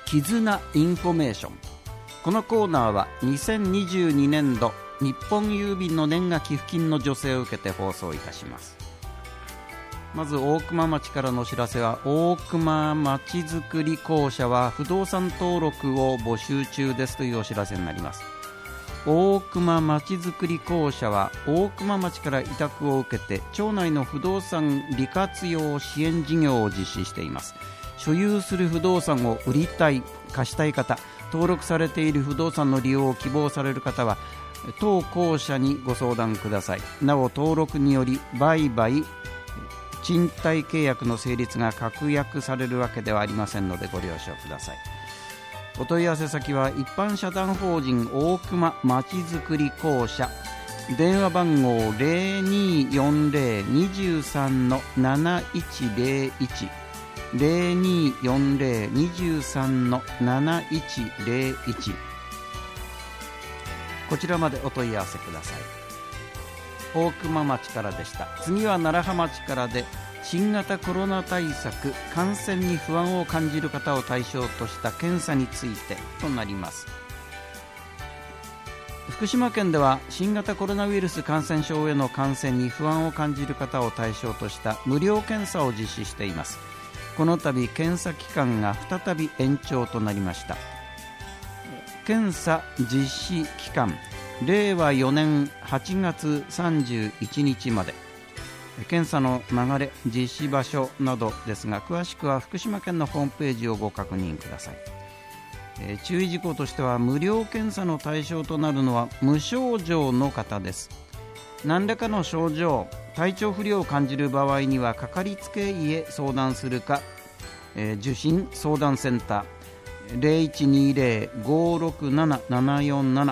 絆インフォメーション。このコーナーは2022年度日本郵便の年賀寄付金の助成を受けて放送いたします。まず大熊町からのお知らせは、大熊まちづくり公社は不動産登録を募集中ですというお知らせになります。大熊まちづくり公社は大熊町から委託を受けて町内の不動産利活用支援事業を実施しています。所有する不動産を売りたい、貸したい方、登録されている不動産の利用を希望される方は当公社にご相談ください。なお登録により売買賃貸契約の成立が確約されるわけではありませんのでご了承ください。お問い合わせ先は一般社団法人大熊まちづくり公社、電話番号 0240-23-7101 0240-23-7101、 こちらまでお問い合わせください。大熊町からでした。次は楢葉町からで、新型コロナ対策、感染に不安を感じる方を対象とした検査についてとなります。福島県では新型コロナウイルス感染症への感染に不安を感じる方を対象とした無料検査を実施しています。この度検査期間が再び延長となりました。検査実施期間、令和4年8月31日まで。検査の流れ、実施場所などですが、詳しくは福島県のホームページをご確認ください。注意事項としては、無料検査の対象となるのは無症状の方です。何らかの症状、体調不良を感じる場合にはかかりつけ医へ相談するか、受診相談センター 0120-567-747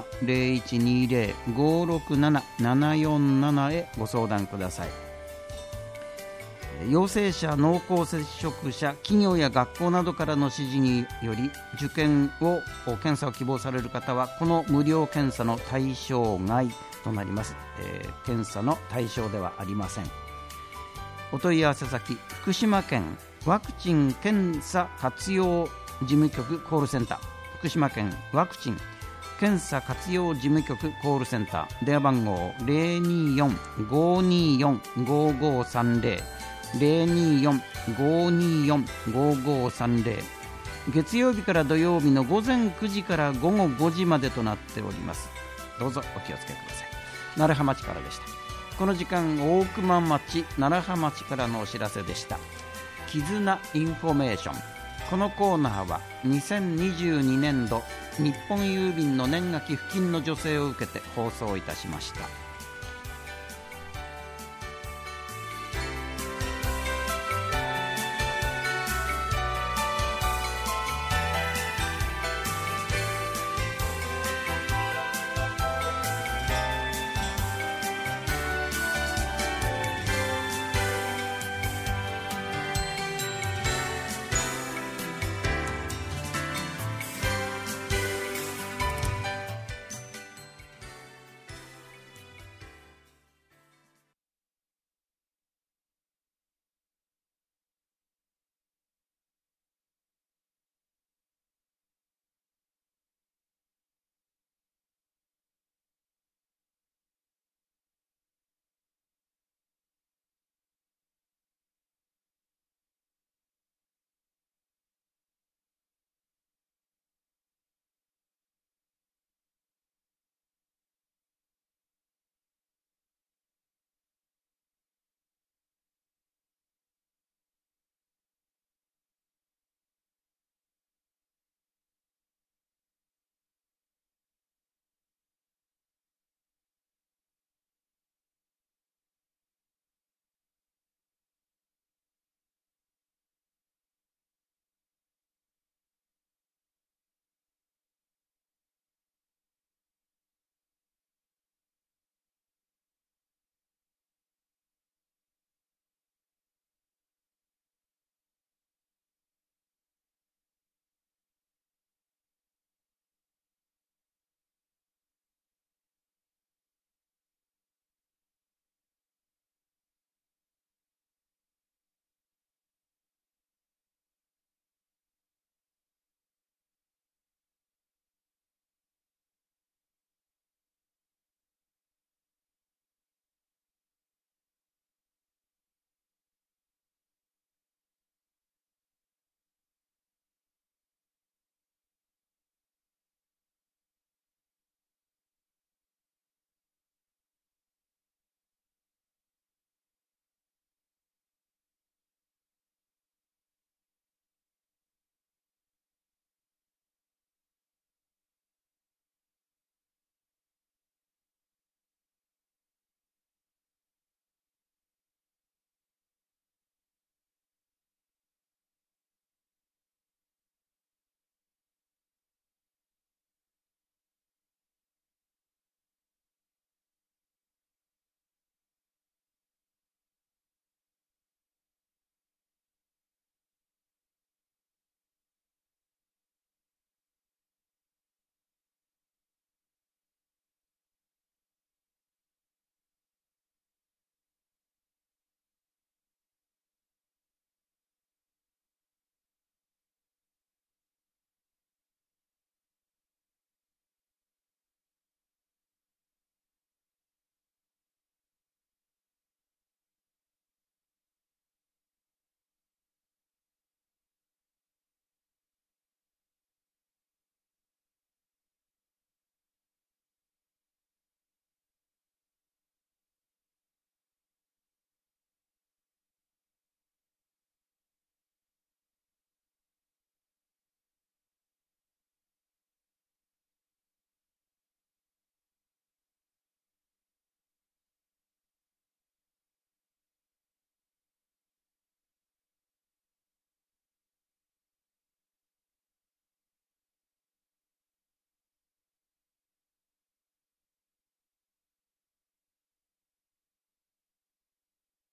0120-567-747 へご相談ください。陽性者、濃厚接触者、企業や学校などからの指示により受験を検査を希望される方はこの無料検査の対象外となります。検査の対象ではありません。お問い合わせ先、福島県ワクチン検査活用事務局コールセンター、福島県ワクチン検査活用事務局コールセンター、電話番号 024-524-5530 024-524-5530、 月曜日から土曜日の午前9時から午後5時までとなっております。どうぞお気をつけください。楢葉町からでした。この時間、大熊町、楢葉町からのお知らせでした。絆インフォメーション。このコーナーは2022年度日本郵便の年賀寄付金の助成を受けて放送いたしました。